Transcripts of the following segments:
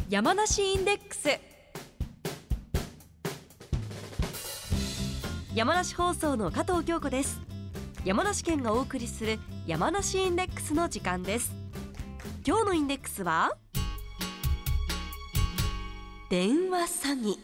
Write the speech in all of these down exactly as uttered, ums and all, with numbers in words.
山梨インデックス。山梨放送の加藤京子です。山梨県がお送りする山梨インデックスの時間です。今日のインデックスは電話詐欺。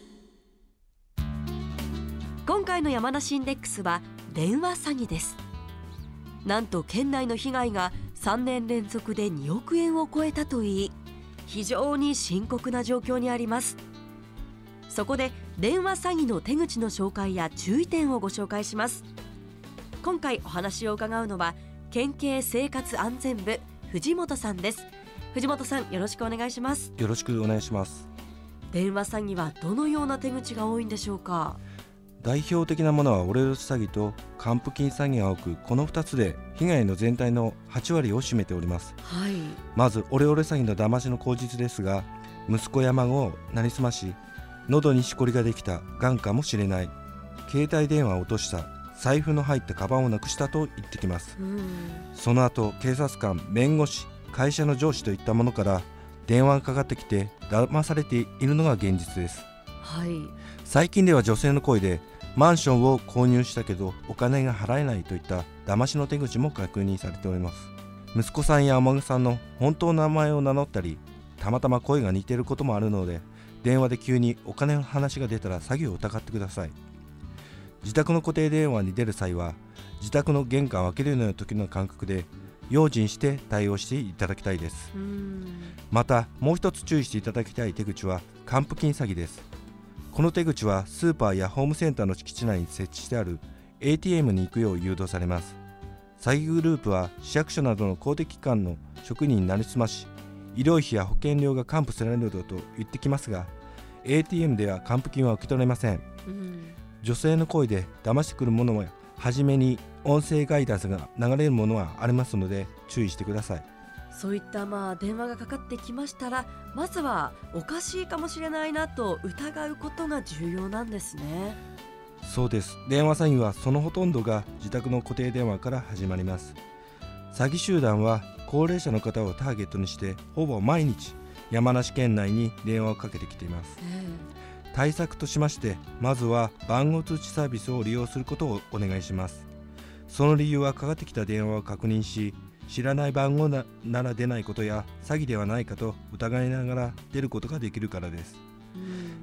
今回の山梨インデックスは電話詐欺です。なんと県内の被害がさんねん連続でにおくえんを超えたといい、非常に深刻な状況にあります。そこで電話詐欺の手口の紹介や注意点をご紹介します。今回お話を伺うのは県警生活安全部藤本さんです。藤本さん、よろしくお願いします。 よろしくお願いします。 電話詐欺はどのような手口が多いんでしょうか？ 代表的なものはオレオレ詐欺と還付金詐欺が多く、このふたつで被害の全体のはちわりを占めております。 はい、 まずオレオレ詐欺の騙しの口実ですが、息子や孫をなりすまし、喉にしこりができた、がんかもしれない、携帯電話を落とした、財布の入ったカバンをなくしたと言ってきます。 うん、 その後警察官、弁護士、会社の上司といったものから電話がかかってきて騙されているのが現実です。 はい、 最近では女性の声でマンションを購入したけどお金が払えないといった騙しの手口も確認されております。息子さんやお孫さんの本当の名前を名乗ったり、たまたま声が似ていることもあるので、電話で急にお金の話が出たら詐欺を疑ってください。自宅の固定電話に出る際は、自宅の玄関を開けるような時の感覚で用心して対応していただきたいです。 うん、 またもう一つ注意していただきたい手口は還付金詐欺です。この手口はスーパーやホームセンターの敷地内に設置してある エーティーエム に行くよう誘導されます。詐欺グループは市役所などの公的機関の職員になりすまし、医療費や保険料が還付されるなどと言ってきますが、 エーティーエム では還付金は受け取れません。 うん、 女性の声で騙してくるものは初めに音声ガイダンスが流れるものはありますので注意してください。 そういったまあ電話がかかってきましたら、まずはおかしいかもしれないなと疑うことが重要なんですね。 そうです。電話詐欺はそのほとんどが自宅の固定電話から始まります。詐欺集団は高齢者の方をターゲットにしてほぼ毎日山梨県内に電話をかけてきています。 えー、 対策としまして、まずは番号通知サービスを利用することをお願いします。その理由はかかってきた電話を確認し、知らない番号 な, なら出ないことや詐欺ではないかと疑いながら出ることができるからです。 うん、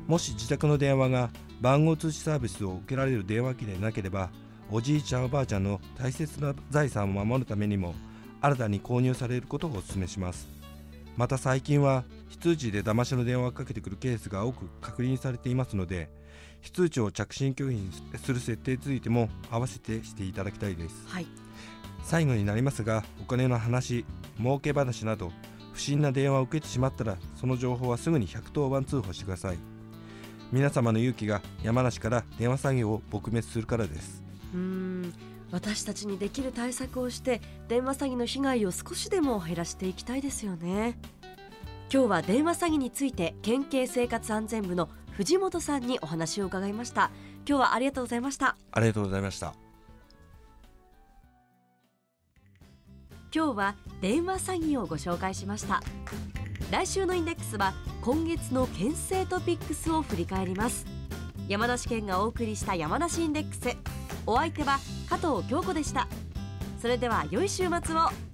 もし自宅の電話が番号通知サービスを受けられる電話機でなければ、おじいちゃんおばあちゃんの大切な財産を守るためにも新たに購入されることをお勧めします。また最近は非通知で騙しの電話をかけてくるケースが多く確認されていますので、非通知を着信拒否する設定についても合わせてしていただきたいです。 はい、 最後になりますが、お金の話、儲け話など不審な電話を受けてしまったら、その情報はすぐにひゃくとおばん通報してください。皆様の勇気が山梨から電話詐欺を撲滅するからです。 うーん私たちにできる対策をして電話詐欺の被害を少しでも減らしていきたいですよね。今日は電話詐欺について県警生活安全部の藤本さんにお話を伺いました。今日はありがとうございました。 ありがとうございました。 今日は電話詐欺をご紹介しました。来週のインデックスは今月の県政トピックスを振り返ります。山梨県がお送りした山梨インデックス、お相手は加藤京子でした。それでは良い週末を。